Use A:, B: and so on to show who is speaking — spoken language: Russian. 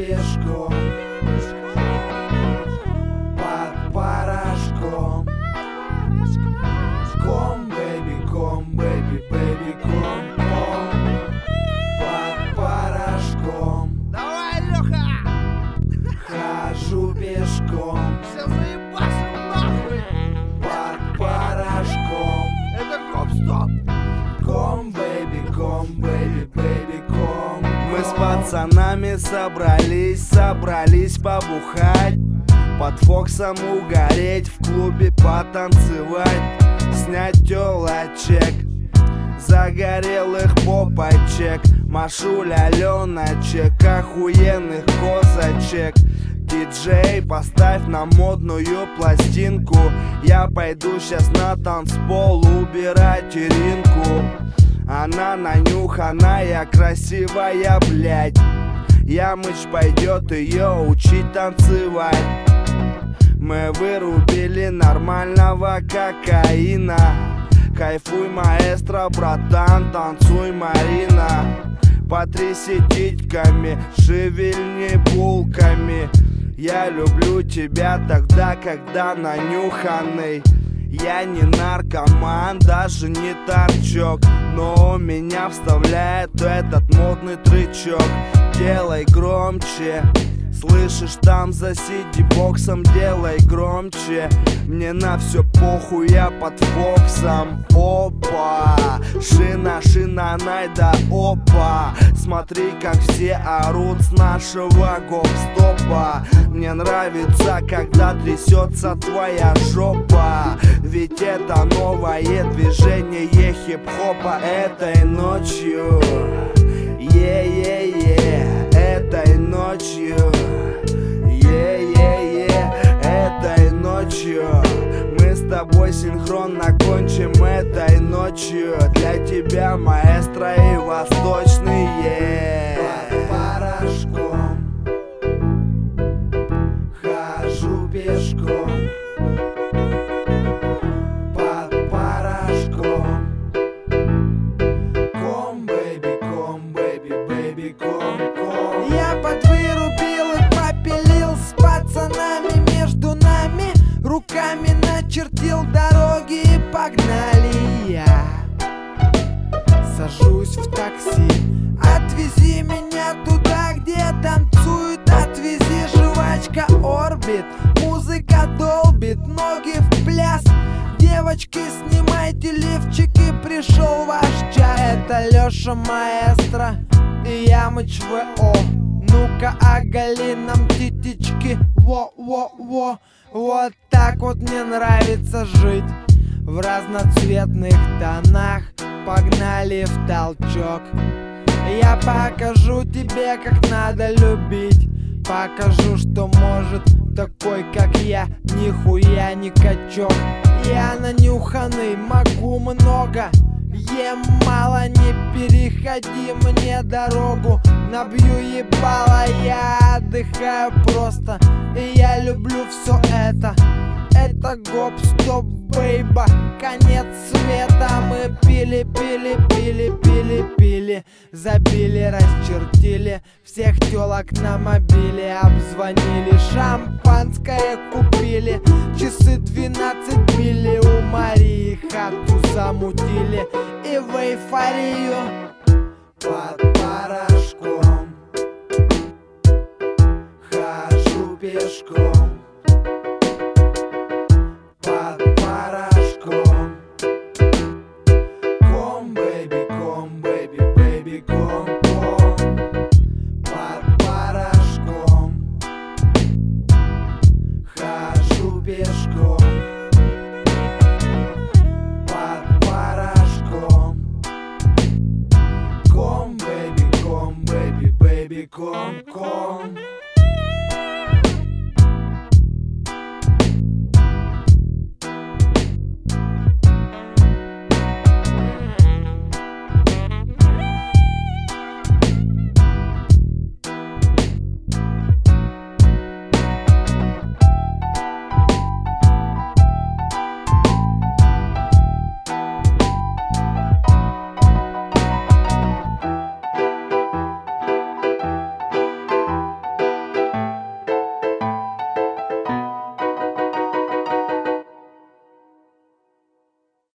A: пешком под порошком. Ком, бэби, ком, под порошком.
B: Давай, Леха!
A: Хожу пешком
B: Все заебашим нахуй!
A: под порошком.
B: Это гоп-стоп!
A: Ком, бэби, ком.
C: Мы с пацанами собрались побухать, под Фоксом угореть, в клубе потанцевать, снять тёлочек, загорелых попочек, Машуль, Аленочек, охуенных козочек. Диджей, поставь на модную пластинку, я пойду щас на танцпол убирать Иринку. Она нанюханная, красивая, блядь. Ямыч пойдет ее учить танцевать. Мы вырубили нормального кокаина. Кайфуй, маэстро, братан, танцуй, Марина. Потряси титьками, шевельни булками. Я люблю тебя тогда, когда нанюханный. Я не наркоман, даже не торчок, но меня вставляет этот модный трючок. Делай громче, слышишь там за CD-боксом, делай громче. Мне на все похуй, я под Фоксом. Опа, шина, найда, опа. Смотри, как все орут с нашего гоп-стопа. Мне нравится, когда трясется твоя жопа, ведь это новое движение хип-хопа. Этой ночью, этой ночью, этой ночью мы с тобой синхронно кончим этой ночью. Для тебя, маэстро, и восточные.
A: Под порошком хожу пешком под порошком. Ком, бэби, ком.
B: Я подвырубил и попилил с пацанами между нами, руками начертил дороги и погнали. Я сажусь в такси, отвези меня туда, где танцуют, отвези, жвачка орбит, музыка долбит, ноги в пляс. Девочки, снимайте лифчики, пришел ваш час. Это Леша, маэстро, и Ямыч ВО. Ну-ка, оголи нам титички, во-во-во. Вот так вот мне нравится жить, в разноцветных тонах. Погнали в толчок. Я покажу тебе, как надо любить. Покажу, что может такой, как я, нихуя не качок. Я нанюханный, могу много, ем мало, не переходи мне дорогу. Набью ебало, я отдыхаю просто, и я люблю все это. Это гоп-стоп, бейба, конец света. Мы пили, забили, расчертили, всех телок на мобиле обзвонили, шампанское купили, часы 12 били, у Марии хату замутили и в эйфорию.
A: Под порошком хожу пешком